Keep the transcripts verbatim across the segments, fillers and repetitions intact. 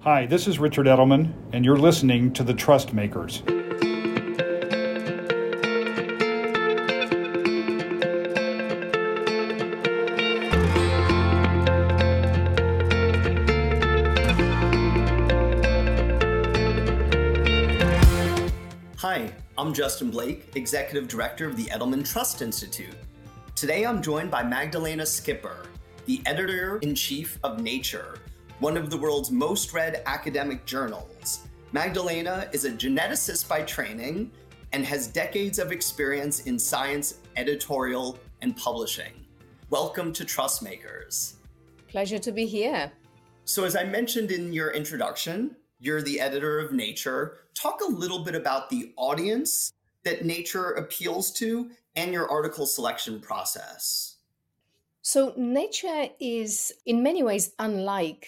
Hi, this is Richard Edelman, and you're listening to The Trust Makers. Hi, I'm Justin Blake, Executive Director of the Edelman Trust Institute. Today I'm joined by Magdalena Skipper, the Editor-in-Chief of Nature, one of the world's most read academic journals. Magdalena is a geneticist by training and has decades of experience in science, editorial, and publishing. Welcome to Trust Makers. Pleasure to be here. So as I mentioned in your introduction, you're the editor of Nature. Talk a little bit about the audience that Nature appeals to and your article selection process. So Nature is in many ways unlike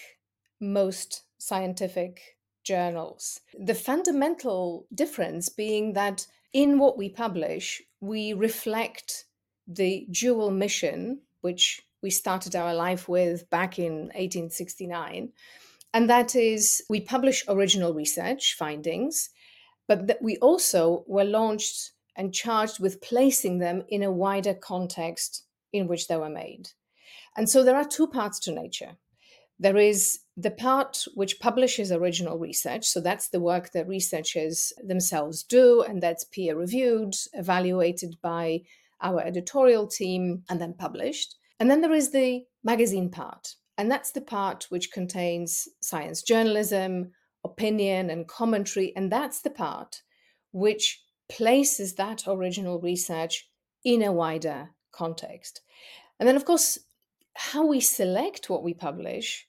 most scientific journals. The fundamental difference being that in what we publish, we reflect the dual mission, which we started our life with back in eighteen sixty-nine. And that is, we publish original research findings, but that we also were launched and charged with placing them in a wider context in which they were made. And so there are two parts to Nature. There is the part which publishes original research. So that's the work that researchers themselves do, and that's peer-reviewed, evaluated by our editorial team, and then published. And then there is the magazine part. And that's the part which contains science journalism, opinion, and commentary. And that's the part which places that original research in a wider context. And then, of course, how we select what we publish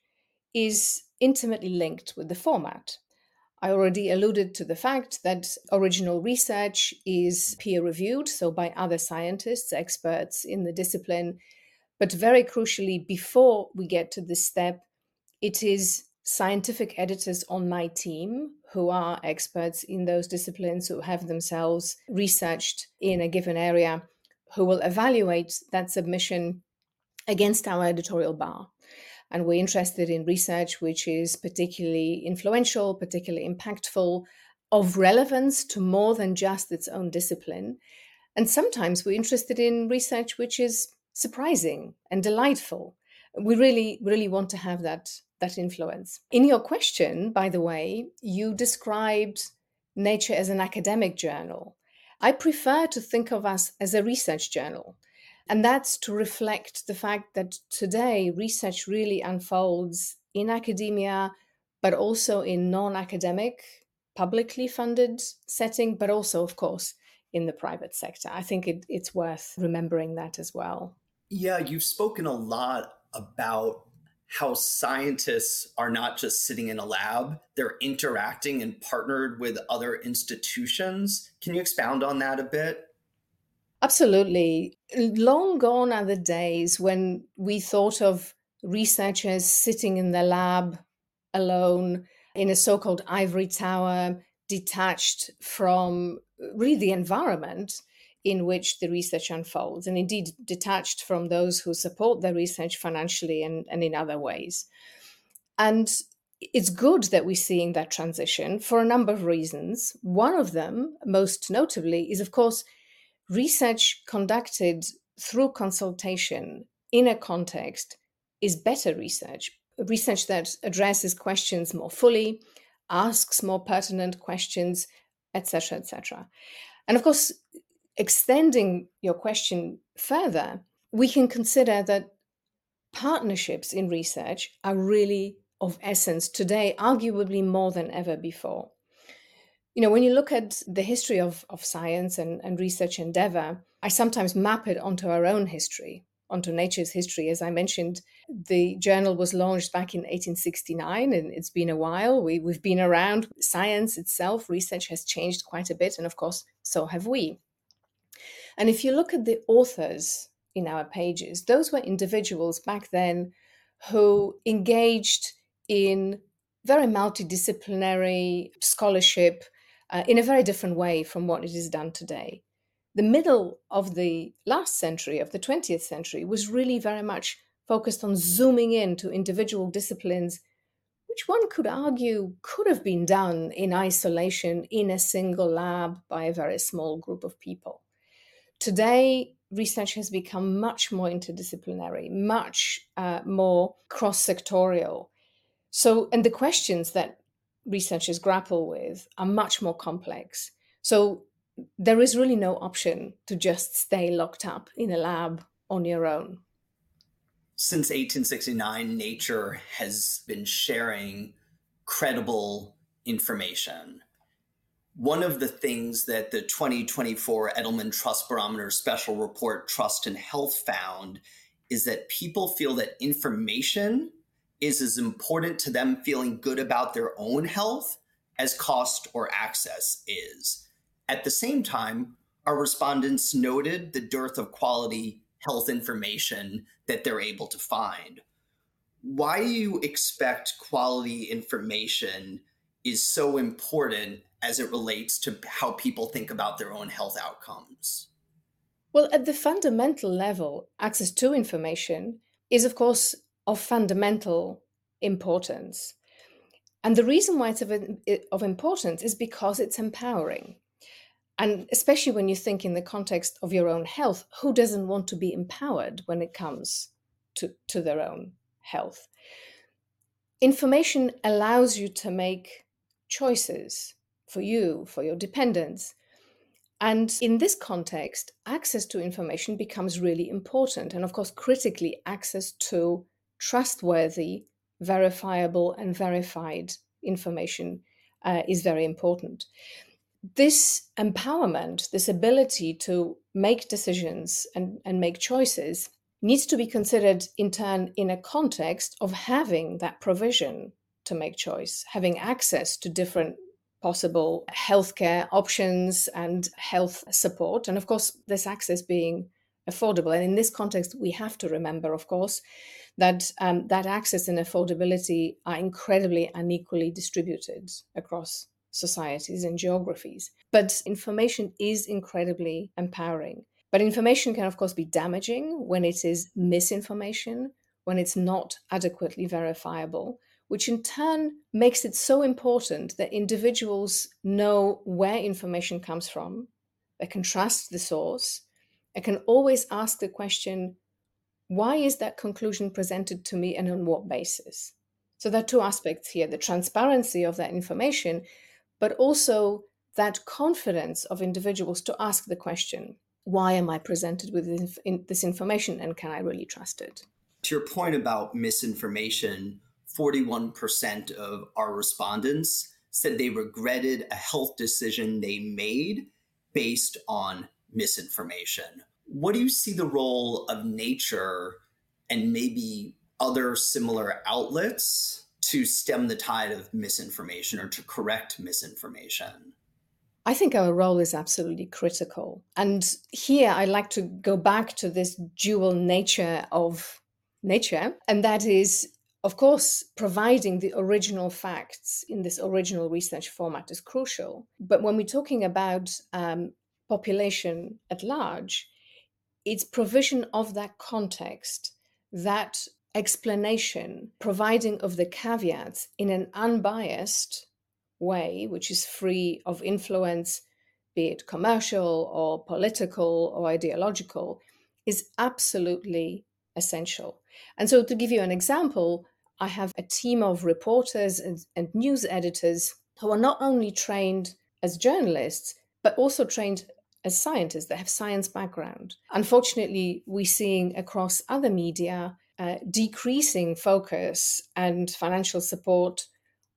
is intimately linked with the format. I already alluded to the fact that original research is peer-reviewed, so by other scientists, experts in the discipline. But very crucially, before we get to this step, it is scientific editors on my team who are experts in those disciplines, who have themselves researched in a given area, who will evaluate that submission against our editorial bar. And we're interested in research which is particularly influential, particularly impactful, of relevance to more than just its own discipline. And sometimes we're interested in research which is surprising and delightful. We really, really want to have that, that influence. In your question, by the way, you described Nature as an academic journal. I prefer to think of us as a research journal. And that's to reflect the fact that today research really unfolds in academia, but also in non-academic, publicly funded setting, but also, of course, in the private sector. I think it, it's worth remembering that as well. Yeah, you've spoken a lot about how scientists are not just sitting in a lab, they're interacting and partnered with other institutions. Can you expound on that a bit? Absolutely. Long gone are the days when we thought of researchers sitting in the lab alone in a so-called ivory tower, detached from really the environment in which the research unfolds, and indeed detached from those who support the research financially and, and in other ways. And it's good that we're seeing that transition for a number of reasons. One of them, most notably, is, of course, research conducted through consultation in a context is better research, research that addresses questions more fully, asks more pertinent questions, et cetera, et cetera. And of course, extending your question further, we can consider that partnerships in research are really of essence today, arguably more than ever before. You know, when you look at the history of, of science and, and research endeavor, I sometimes map it onto our own history, onto Nature's history. As I mentioned, the journal was launched back in eighteen sixty-nine, and it's been a while. We, we've been around. Science itself, research has changed quite a bit, and of course, so have we. And if you look at the authors in our pages, those were individuals back then who engaged in very multidisciplinary scholarship uh, in a very different way from what it is done today. The middle of the last century, of the twentieth century, was really very much focused on zooming into individual disciplines which one could argue could have been done in isolation in a single lab by a very small group of people. Today, research has become much more interdisciplinary, much uh, more cross-sectorial. So, and the questions that researchers grapple with are much more complex. So there is really no option to just stay locked up in a lab on your own. Since eighteen sixty-nine, Nature has been sharing credible information. One of the things that the twenty twenty-four Edelman Trust Barometer Special Report Trust in Health found is that people feel that information is as important to them feeling good about their own health as cost or access is. At the same time, our respondents noted the dearth of quality health information that they're able to find. Why do you expect quality information is so important as it relates to how people think about their own health outcomes? Well, at the fundamental level, access to information is, of course, of fundamental importance. And the reason why it's of, of importance is because it's empowering. And especially when you think in the context of your own health, who doesn't want to be empowered when it comes to, to their own health? Information allows you to make choices for you, for your dependents. And in this context, access to information becomes really important. And of course, critically, access to trustworthy, verifiable, and verified information uh, is very important. This empowerment, this ability to make decisions and, and make choices needs to be considered in turn in a context of having that provision to make choice, having access to different possible healthcare options and health support. And of course, this access being affordable. And in this context, we have to remember, of course, that um, that access and affordability are incredibly unequally distributed across societies and geographies. But information is incredibly empowering. But information can, of course, be damaging when it is misinformation, when it's not adequately verifiable, which in turn makes it so important that individuals know where information comes from, they can trust the source, they can always ask the question, why is that conclusion presented to me and on what basis? So there are two aspects here, the transparency of that information, but also that confidence of individuals to ask the question, why am I presented with this, in, this information and can I really trust it? To your point about misinformation, forty-one percent of our respondents said they regretted a health decision they made based on misinformation. What do you see the role of Nature and maybe other similar outlets to stem the tide of misinformation or to correct misinformation? I think our role is absolutely critical. And here I'd like to go back to this dual nature of Nature, and that is, of course, providing the original facts in this original research format is crucial. But when we're talking about um, population at large, it's provision of that context, that explanation, providing of the caveats in an unbiased way, which is free of influence, be it commercial or political or ideological, is absolutely essential. And so to give you an example, I have a team of reporters and, and news editors who are not only trained as journalists, but also trained as scientists that have science background. Unfortunately, we're seeing across other media uh, decreasing focus and financial support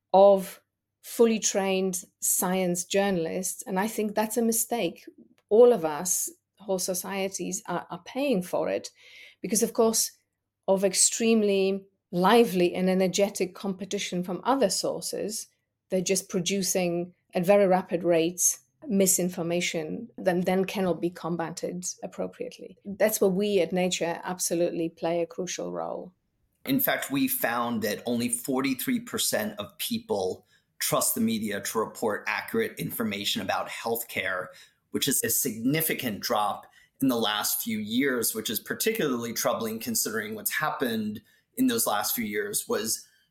of fully trained science journalists. And I think that's a mistake. All of us, whole societies, are, are paying for it because, of course, of extremely lively and energetic competition from other sources. They're just producing at very rapid rates misinformation that then cannot be combated appropriately. That's where we at Nature absolutely play a crucial role. In fact, we found that only forty-three percent of people trust the media to report accurate information about healthcare, which is a significant drop in the last few years, which is particularly troubling considering what's happened in those last few years was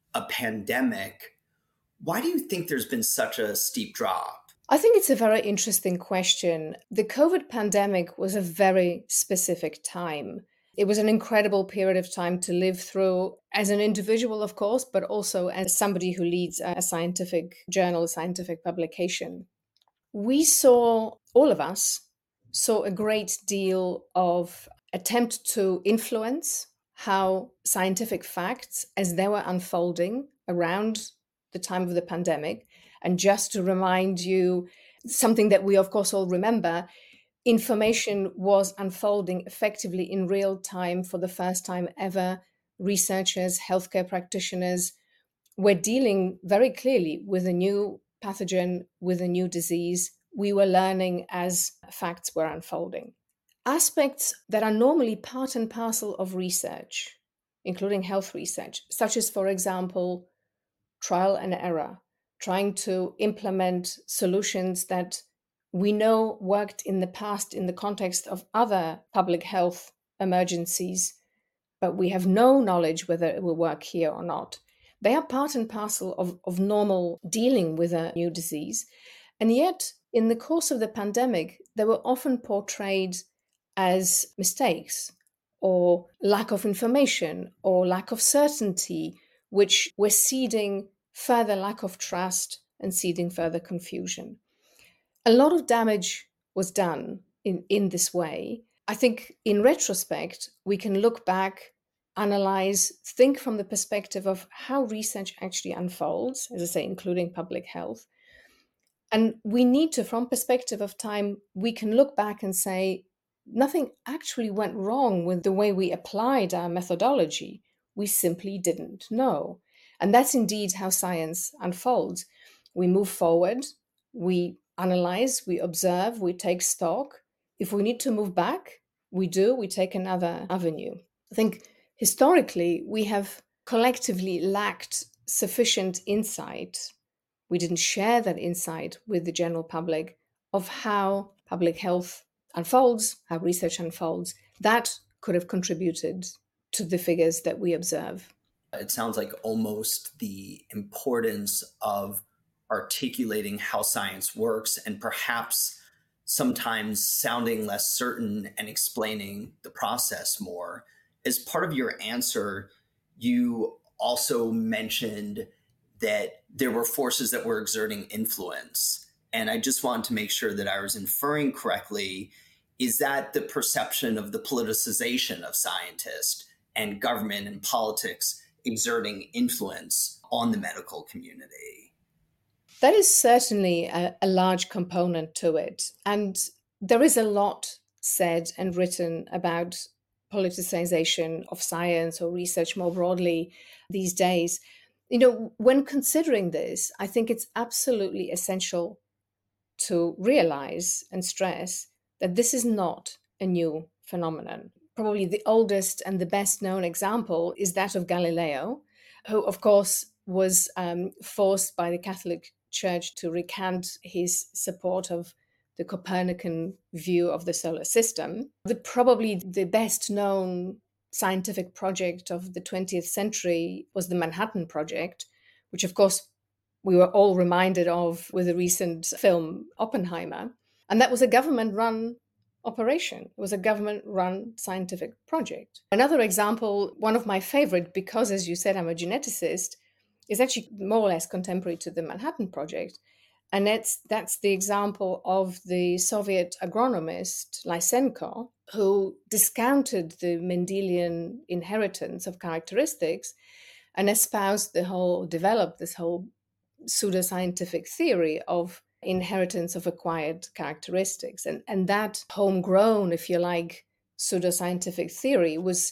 a pandemic, why do you think there's been such a steep drop? I think it's a very interesting question. The COVID pandemic was a very specific time. It was an incredible period of time to live through as an individual, of course, but also as somebody who leads a scientific journal, a scientific publication. We saw, all of us, saw a great deal of attempt to influence how scientific facts, as they were unfolding around the time of the pandemic. And just to remind you, something that we, of course, all remember, information was unfolding effectively in real time for the first time ever. Researchers, healthcare practitioners were dealing very clearly with a new pathogen, with a new disease. We were learning as facts were unfolding. Aspects that are normally part and parcel of research, including health research, such as, for example, trial and error, trying to implement solutions that we know worked in the past in the context of other public health emergencies, but we have no knowledge whether it will work here or not. They are part and parcel of, of normal dealing with a new disease. And yet, in the course of the pandemic, they were often portrayed as mistakes or lack of information or lack of certainty, which were seeding further lack of trust and seeding further confusion. A lot of damage was done in, in this way. I think in retrospect, we can look back, analyze, think from the perspective of how research actually unfolds, as I say, including public health. And we need to, from perspective of time, we can look back and say, nothing actually went wrong with the way we applied our methodology. We simply didn't know. And that's indeed how science unfolds. We move forward, we analyze, we observe, we take stock. If we need to move back, we do, we take another avenue. I think historically, we have collectively lacked sufficient insight. We didn't share that insight with the general public of how public health unfolds, how research unfolds. That could have contributed to the figures that we observe. It sounds like almost the importance of articulating how science works and perhaps sometimes sounding less certain and explaining the process more. As part of your answer, you also mentioned that there were forces that were exerting influence. And I just wanted to make sure that I was inferring correctly. Is that the perception of the politicization of scientists and government and politics exerting influence on the medical community? That is certainly a, a large component to it. And there is a lot said and written about politicization of science or research more broadly these days. You know, when considering this, I think it's absolutely essential to realize and stress that this is not a new phenomenon. Probably the oldest and the best known example is that of Galileo, who, of course, was um, forced by the Catholic Church to recant his support of the Copernican view of the solar system. The, probably the best known scientific project of the twentieth century was the Manhattan Project, which, of course, we were all reminded of with the recent film Oppenheimer. And that was a government-run operation. It was a government-run scientific project. Another example, one of my favorite, because as you said, I'm a geneticist, is actually more or less contemporary to the Manhattan Project. And that's, that's the example of the Soviet agronomist Lysenko, who discounted the Mendelian inheritance of characteristics and espoused the whole, developed this whole pseudoscientific theory of inheritance of acquired characteristics. And, and that homegrown, if you like, pseudoscientific theory was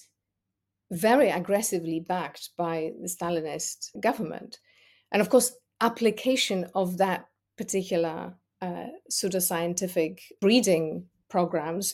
very aggressively backed by the Stalinist government. And of course, application of that particular uh, pseudoscientific breeding programs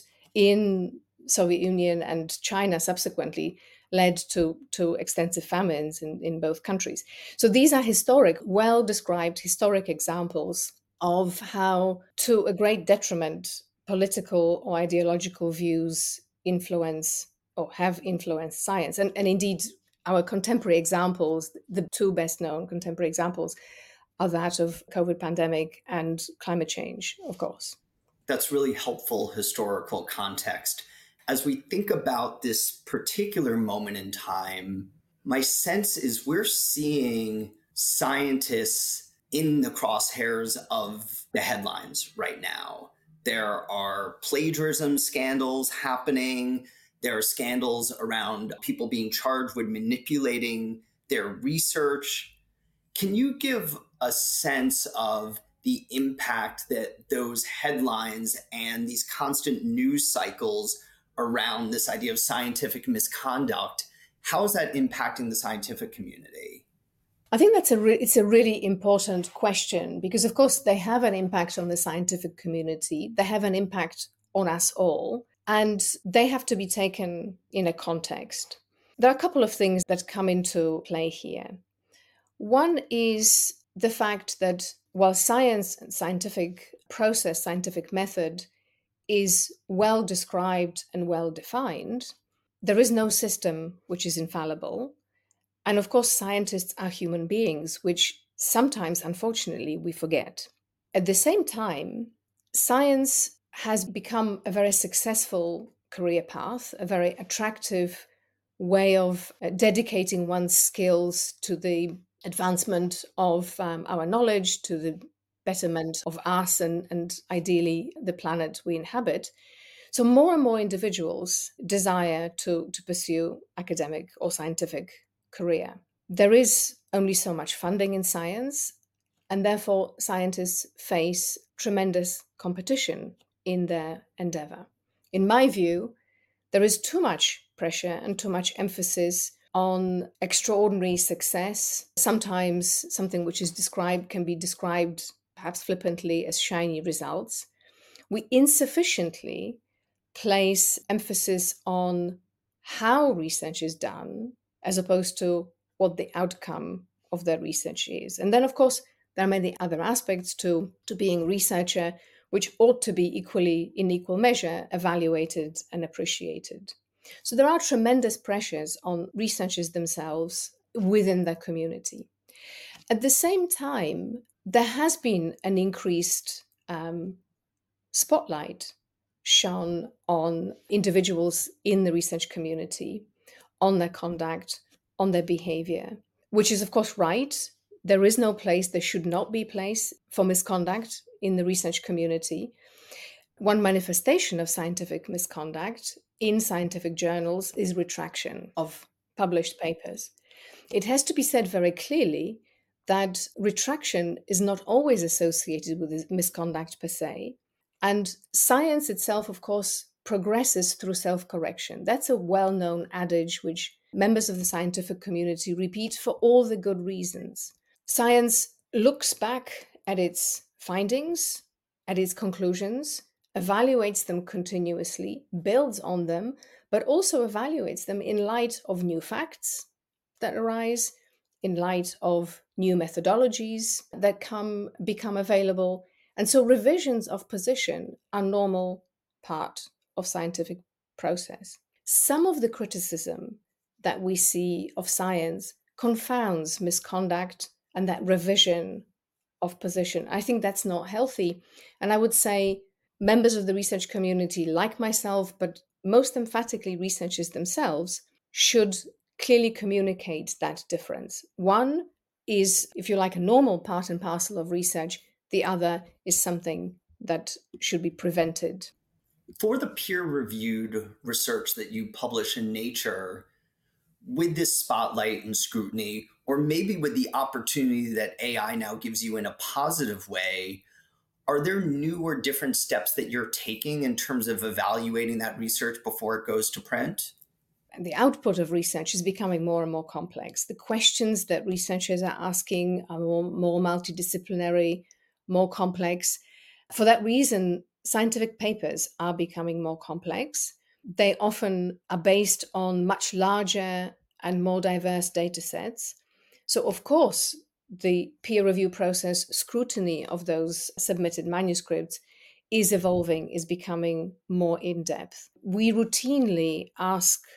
in Soviet Union and China subsequently led to, to extensive famines in, in both countries. So these are historic, well-described historic examples of how, to a great detriment, political or ideological views influence or have influenced science. And, and indeed, Our contemporary examples, the two best known contemporary examples, are that of COVID pandemic and climate change, of course. That's really helpful historical context. As we think about this particular moment in time, my sense is we're seeing scientists in the crosshairs of the headlines right now. There are plagiarism scandals happening. There are scandals around people being charged with manipulating their research. Can you give a sense of the impact that those headlines and these constant news cycles around this idea of scientific misconduct, how is that impacting the scientific community? I think that's a re- it's a really important question because, of course, they have an impact on the scientific community. They have an impact on us all, and they have to be taken in a context. There are a couple of things that come into play here. One is the fact that while science and scientific process, scientific method is well described and well defined, there is no system which is infallible. And of course, scientists are human beings, which sometimes, unfortunately, we forget. At the same time, science has become a very successful career path, a very attractive way of uh, dedicating one's skills to the advancement of um, our knowledge, to the betterment of us and, and ideally the planet we inhabit. So more and more individuals desire to, to pursue academic or scientific career. There is only so much funding in science, and therefore scientists face tremendous competition in their endeavor. In my view, there is too much pressure and too much emphasis on extraordinary success. Sometimes something which is described can be described perhaps flippantly as shiny results. We insufficiently place emphasis on how research is done as opposed to what the outcome of their research is. And then, of course, there are many other aspects to, to being a researcher, which ought to be equally, in equal measure, evaluated and appreciated. So there are tremendous pressures on researchers themselves within their community. At the same time, there has been an increased um, spotlight shone on individuals in the research community, on their conduct, on their behavior, which is, of course, right. There is no place, there should not be place for misconduct in the research community. One manifestation of scientific misconduct in scientific journals is retraction of published papers. It has to be said very clearly that retraction is not always associated with misconduct per se. And science itself, of course, progresses through self-correction. That's a well-known adage which members of the scientific community repeat for all the good reasons. Science looks back at its findings, at its conclusions, evaluates them continuously, builds on them, but also evaluates them in light of new facts that arise, in light of new methodologies that come become available. And so revisions of position are normal part of scientific process. Some of the criticism that we see of science confounds misconduct and that revision of position. I think that's not healthy. And I would say members of the research community, like myself, but most emphatically researchers themselves, should clearly communicate that difference. One is, if you like, a normal part and parcel of research. The other is something that should be prevented. For the peer-reviewed research that you publish in Nature, with this spotlight and scrutiny, or maybe with the opportunity that A I now gives you in a positive way, are there new or different steps that you're taking in terms of evaluating that research before it goes to print? And the output of research is becoming more and more complex. The questions that researchers are asking are more, more multidisciplinary, more complex. For that reason, scientific papers are becoming more complex. They often are based on much larger and more diverse data sets. So, of course, the peer review process, scrutiny of those submitted manuscripts is evolving, is becoming more in-depth. We routinely ask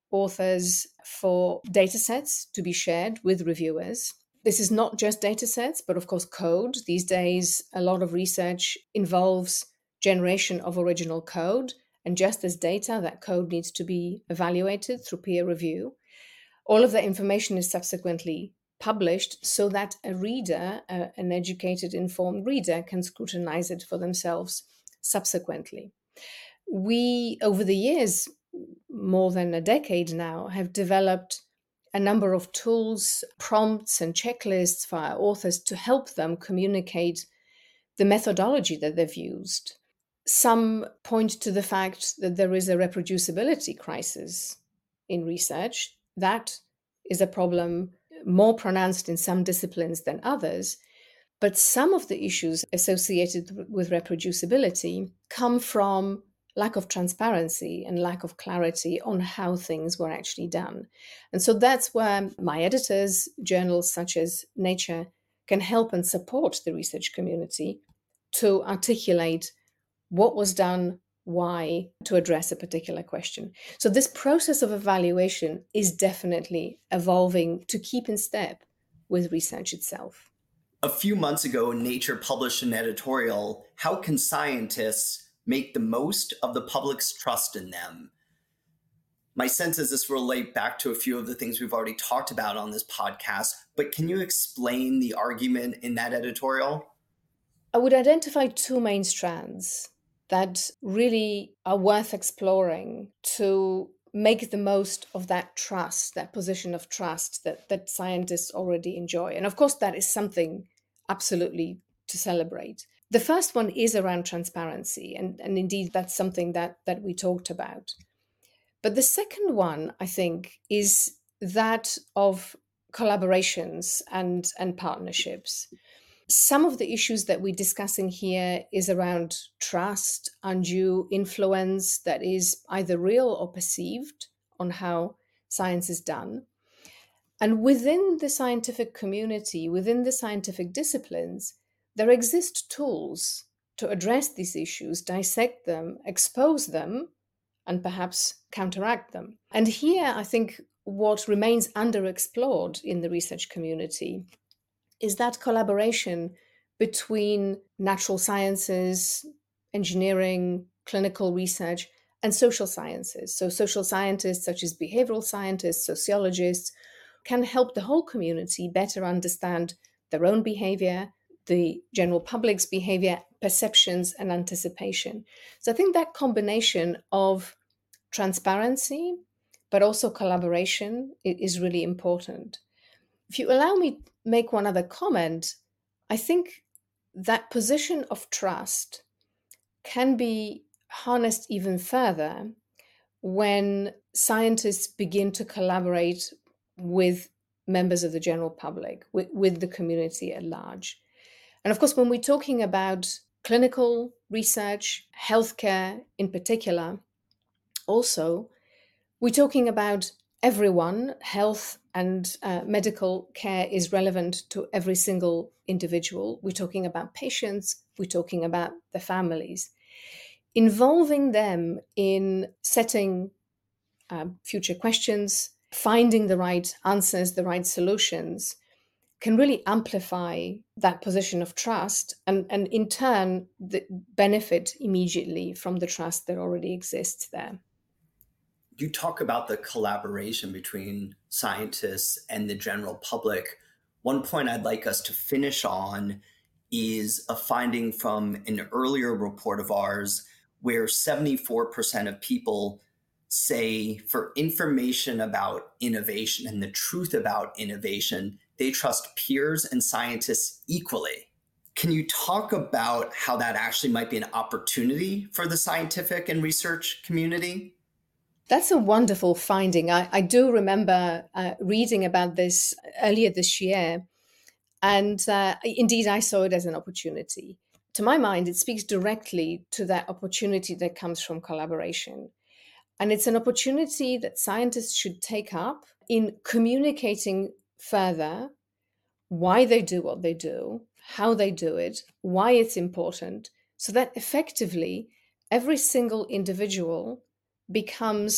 authors for data sets to be shared with reviewers. This is not just data sets, but of course code. These days, a lot of research involves generation of original code. And just as data, that code needs to be evaluated through peer review. All of that information is subsequently published so that a reader, uh, an educated, informed reader, can scrutinize it for themselves subsequently. We, over the years, more than a decade now, have developed a number of tools, prompts, and checklists for our authors to help them communicate the methodology that they've used. Some point to the fact that there is a reproducibility crisis in research. That is a problem more pronounced in some disciplines than others. But some of the issues associated with reproducibility come from lack of transparency and lack of clarity on how things were actually done. And so that's where my editors, journals such as Nature, can help and support the research community to articulate what was done, why, to address a particular question. So this process of evaluation is definitely evolving to keep in step with research itself. A few months ago, Nature published an editorial, How Can Scientists Make the Most of the Public's Trust in Them? My sense is this relate back to a few of the things we've already talked about on this podcast, but can you explain the argument in that editorial? I would identify two main strands that really are worth exploring to make the most of that trust, that position of trust that, that scientists already enjoy. And of course, that is something absolutely to celebrate. The first one is around transparency, and, and indeed that's something that, that we talked about. But the second one, I think, is that of collaborations and, and partnerships. Some of the issues that we're discussing here is around trust, undue influence that is either real or perceived on how science is done. And within the scientific community, within the scientific disciplines, there exist tools to address these issues, dissect them, expose them, and perhaps counteract them. And here, I think what remains underexplored in the research community is that collaboration between natural sciences, engineering, clinical research, and social sciences. So social scientists such as behavioral scientists, sociologists, can help the whole community better understand their own behavior, the general public's behavior, perceptions, and anticipation. So I think that combination of transparency, but also collaboration is really important. If you allow me to make one other comment, I think that position of trust can be harnessed even further when scientists begin to collaborate with members of the general public, with, with the community at large. And of course, when we're talking about clinical research, healthcare in particular, also, we're talking about everyone. Health and uh, medical care is relevant to every single individual. We're talking about patients, we're talking about the families. Involving them in setting uh, future questions, finding the right answers, the right solutions, can really amplify that position of trust and, and in turn the benefit immediately from the trust that already exists there. You talk about the collaboration between scientists and the general public. One point I'd like us to finish on is a finding from an earlier report of ours where seventy-four percent of people say for information about innovation and the truth about innovation, they trust peers and scientists equally. Can you talk about how that actually might be an opportunity for the scientific and research community? That's a wonderful finding. I, I do remember uh, reading about this earlier this year, and uh, indeed I saw it as an opportunity. To my mind, it speaks directly to that opportunity that comes from collaboration. And it's an opportunity that scientists should take up in communicating further why they do what they do, how they do it, why it's important, so that effectively every single individual becomes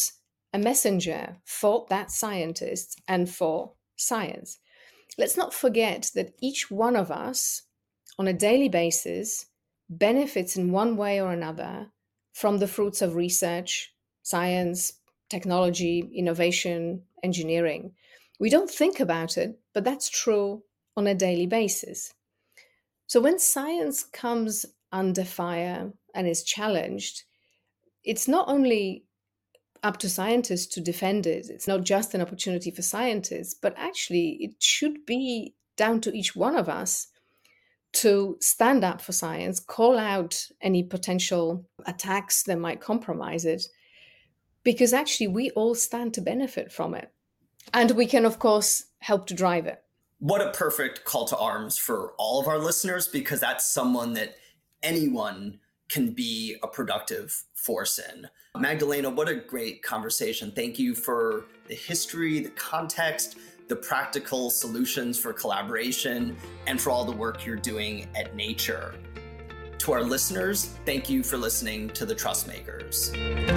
a messenger for that scientist and for science. Let's not forget that each one of us on a daily basis benefits in one way or another from the fruits of research, science, technology, innovation, engineering. We don't think about it, but that's true on a daily basis. So when science comes under fire and is challenged, it's not only up to scientists to defend it. It's not just an opportunity for scientists, but actually it should be down to each one of us to stand up for science, call out any potential attacks that might compromise it, because actually we all stand to benefit from it. And we can, of course, help to drive it. What a perfect call to arms for all of our listeners, because that's someone that anyone can be a productive force in. Magdalena, what a great conversation. Thank you for the history, the context, the practical solutions for collaboration, and for all the work you're doing at Nature. To our listeners, thank you for listening to The Trust Makers.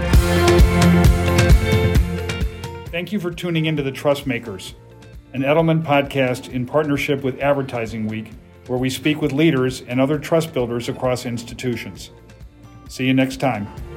Thank you for tuning into The Trust Makers, an Edelman podcast in partnership with Advertising Week, where we speak with leaders and other trust builders across institutions. See you next time.